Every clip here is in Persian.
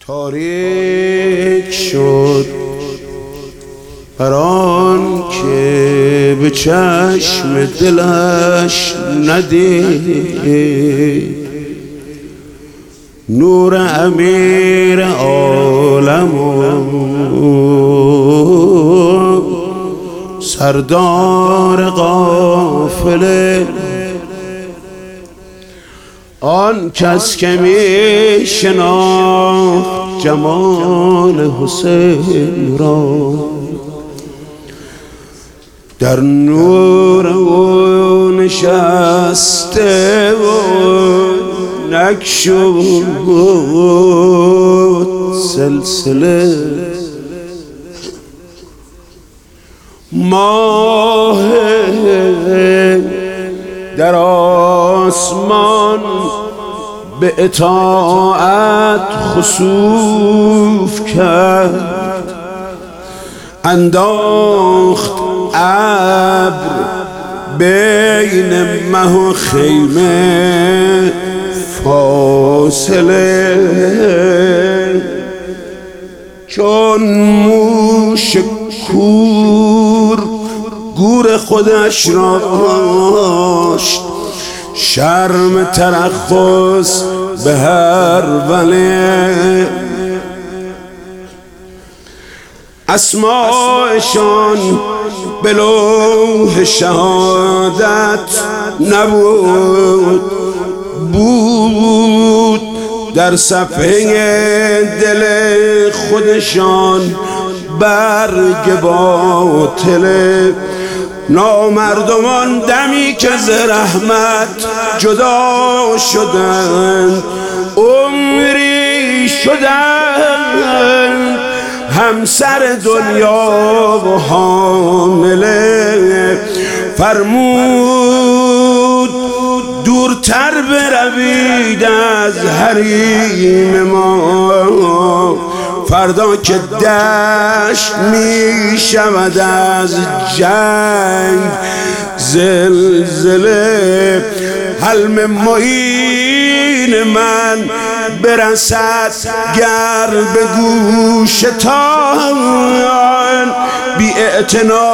تاریک شد بر آن که به چشم دلش ندید نور امیر عالم و سردار قافله. آن کس که می شناخت جمال حسین را در نور او نشسته و نکشود سلسله. ماه در آسمان به اطاعت خسوف کرد، انداخت ابر بین مه و خیمه فاصله. چون موش کور گور خودش را داشت، شرم ترخص به هر وله. اسمایشان به لوح شهادت نبود، بود در صفحه دل خودشان برگ باطله. نامردمان دمی که ز رحمت جدا شدند، عمری شدند همسر دنیا و حامله. فرمود دورتر بروید از حریم ما، فردا که دشت می شود از جنگ زلزله. حلم معین من برسد گر به گوشتان، بی اعتنا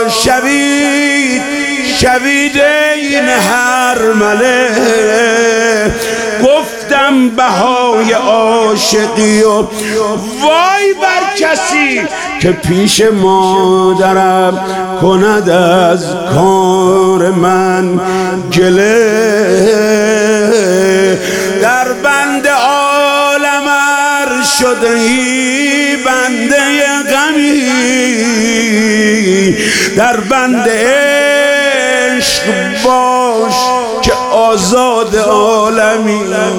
شوید این هرمله. گفتم بهای عاشقی و وای بر کسی که پیش مادرم کند از کار من گله. در بند عالم ار شده ای بنده غمی، در بند عشق باش که آزاد عالمی.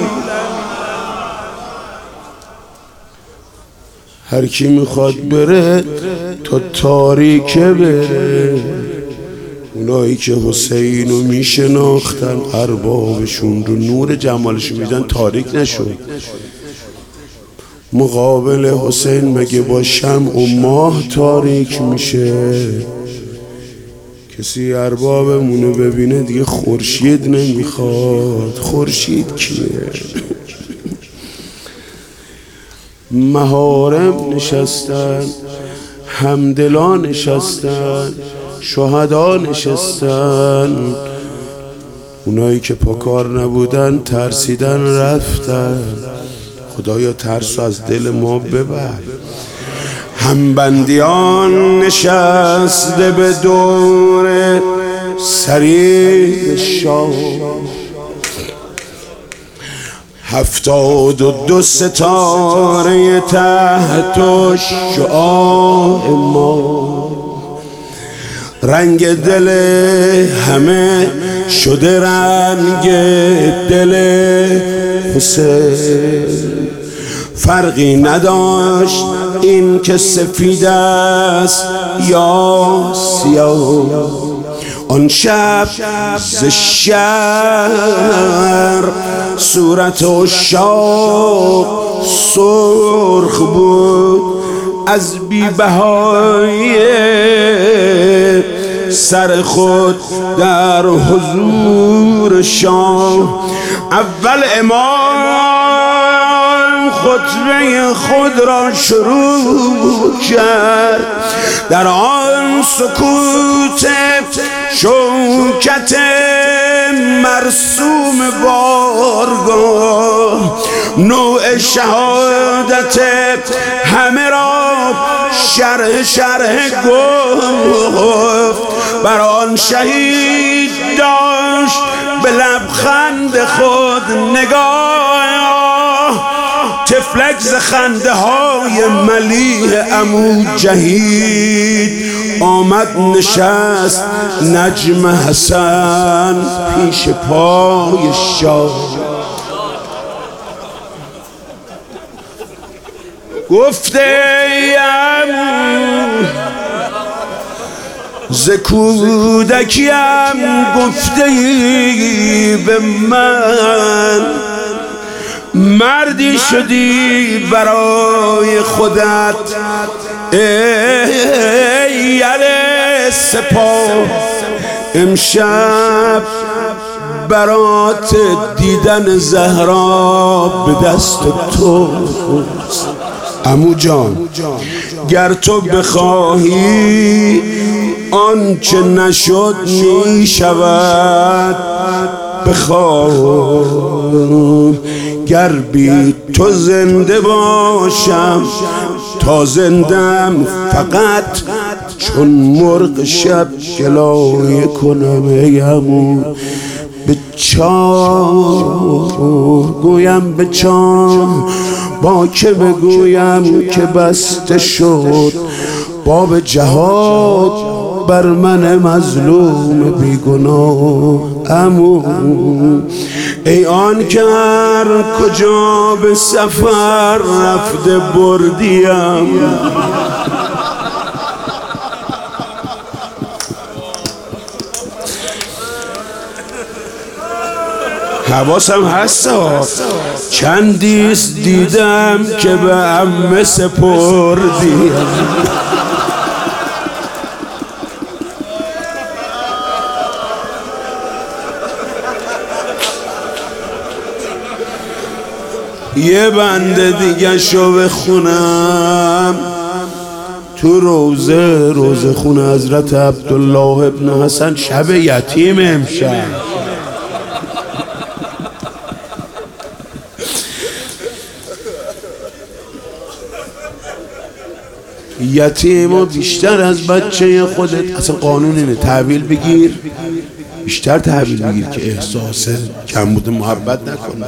هر کی میخواد بره تا تاریکه بره. اونایی که حسین رو میشناختن اربابشون رو نور جمالش میدن تاریک نشد. مقابل حسین مگه با شمع و ماه تاریک میشه؟ کسی اربابمونو ببینه دیگه خورشید نمیخواد. خورشید کیه؟ محارم نشستن، همدلان نشستن، شهدا نشستن. اونایی که پاکار نبودن ترسیدن رفتن. خدایا ترس از دل ما ببر. همبندیان نشسته به دور سریر شاه، 72 ستاره تحت شعاع ما. رنگ دل همه شده رنگ دل حسین. فرقی نداشت این که سفید است یا سیاه. آن شب ز شهر صورت عشاق سرخ بود، از بی‌بهای سر خود در حضور شاه. اول امام خود خطبه خود را شروع کرد. در آن سکوت شوکت مرسوم بارگاه نوع شهادت همه را شرح گفت. بر آن شهید داشت به لبخند خود نگاه، تفلک ز خنده های ملیح عمو جهید آمد نشست نجم حسن پیش پای شاه. گفته ای عمو ز کودکیم گفته ای به من، مردی شدی برای خودت ای یل سپاه. امشب برات دیدن زهرا به دست تو. عمو جان گر تو بخواهی آنچه نشد می شود، بخواه گر بی تو زنده باشم تا زندم فقط چون مرغ شب گلایه کنم. ای عمو به چاه گویم به چاه، با که بگویم که بسته شد باب جهاد بر من مظلوم بیگناه. عمو ای آن که هر کجا به سفر رفته بردیم، حواسم هست چندیست دیدم که به عمه سپردیم. یه بند دیگه شو بخونم تو روزه خونه حضرت عبدالله ابن حسن شب یتیم امشب. یتیم و بیشتر از بچه خودت، اصلا قانون اینه تحویل بگیر، بیشتر تحویل بگیر که احساس کمبود محبت نکنه.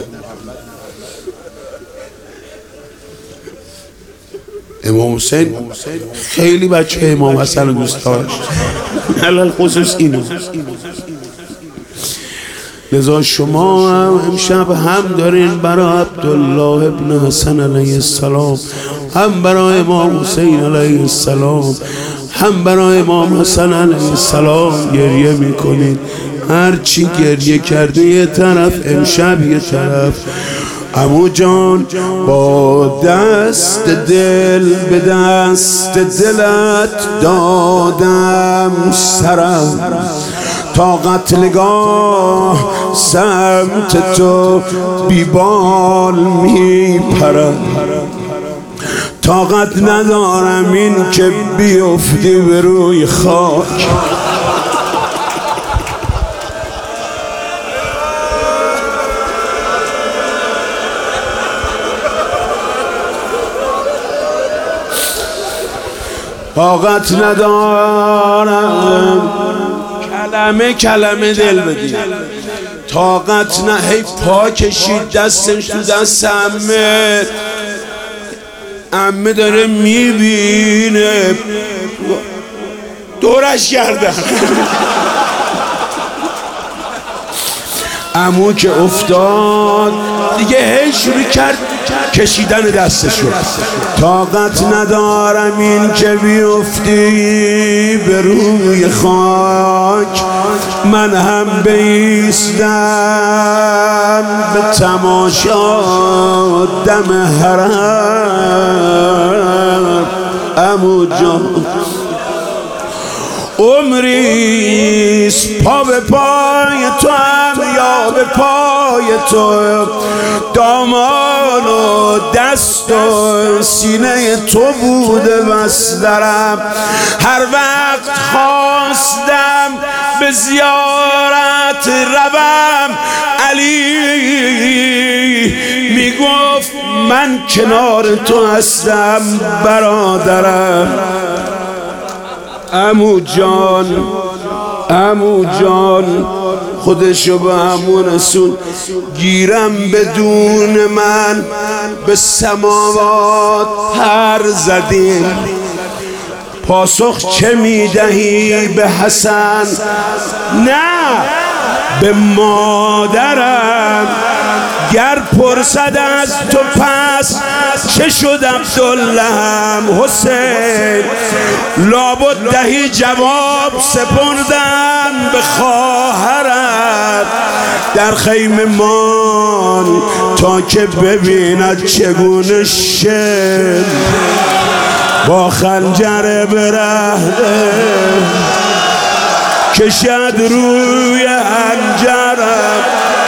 امام حسین خیلی بچه امام حسن رو دوست داشت، علل خصوص اینو. لذا شما هم امشب هم دارین برای عبدالله ابن حسن علیه السلام، هم برای امام حسین علیه السلام، هم برای امام حسن علیه السلام گریه میکنید. هرچی گریه کرده یه طرف، امشب یه طرف. عمو جان با دست دل به دست دلت دادم سرم، تا قتلگاه سمت تو بیبال میپرم. طاقت ندارم این که بیفتی به روی خاک. طاقت ندارم کلمه دل بدی. طاقت نه هی پا کشید دستش تو دست عمه داره میبینه دورش کردن. عمو که افتاد دیگه هی شروع کرد کشیدن دستشو. طاقت ندارم این که بیفتی به روی خاک، من هم بیستم به تماشا دم حرم. عمو جان عمریست پا به پای تو هم یا به پای تو، دامان و دست و سینه تو بوده بس درم. هر وقت خواستم به زیارت روم علی میگفت من کنار تو هستم برادرم. عمو جان عمو جان خودشو به عمو رسول، گیرم بدون من به سماوات پر زدیم. پاسخ چه میدهی به حسن؟ نه به مادرم. گر پرسد از تو پس چه شد عبدالله هم حسین، لابد دهی جواب سپردم به خواهرت در خیمه مان تا که ببیند چگونه شد با خنجر برهنه کشد روی حنجرم.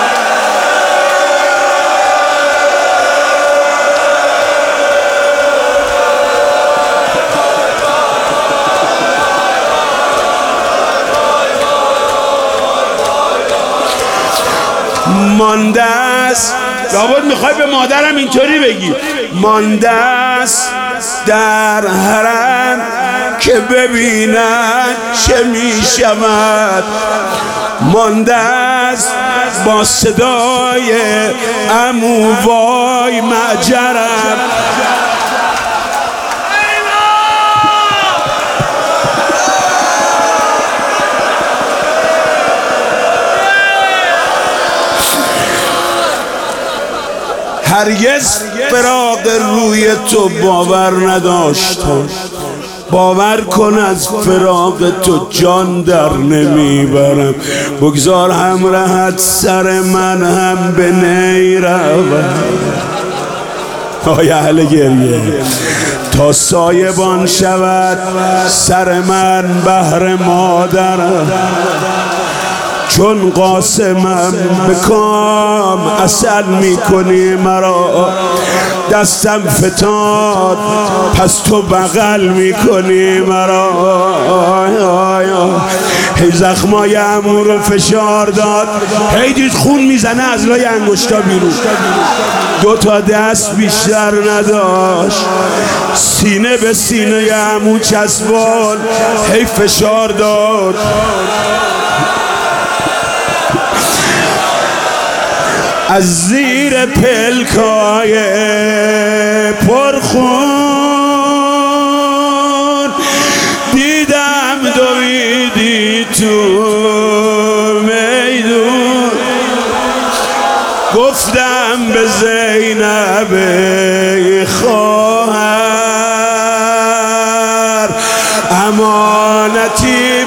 مانده است، لابد میخوای به مادرم اینطوری بگی، مانده است در حرم که ببیند چه میشود. مانده است با صدای عمو وای معجرم. هرگز فراق روی تو باور نداشتم، باور کن از فراق تو جان در نمیبرم. بگذار همراهت سر من هم به نی روم. آیا اهل گریه تا سایبان شود سر من بهر مادرم، چون قاسمم به کام عسل میکنی مرا، دستم فتاد پس تو بغل میکنی مرا. هی زخمای عمو رو فشار داد، هی دید خون میزنه از لای انگشتا بیرون، 2 تا دست بیشتر نداشت، سینه به سینه عمو چسبان، هی فشار داد. از زیر پلکای پرخون دیدم دویدی تو میدون، گفتم به زینب خواهر امانتی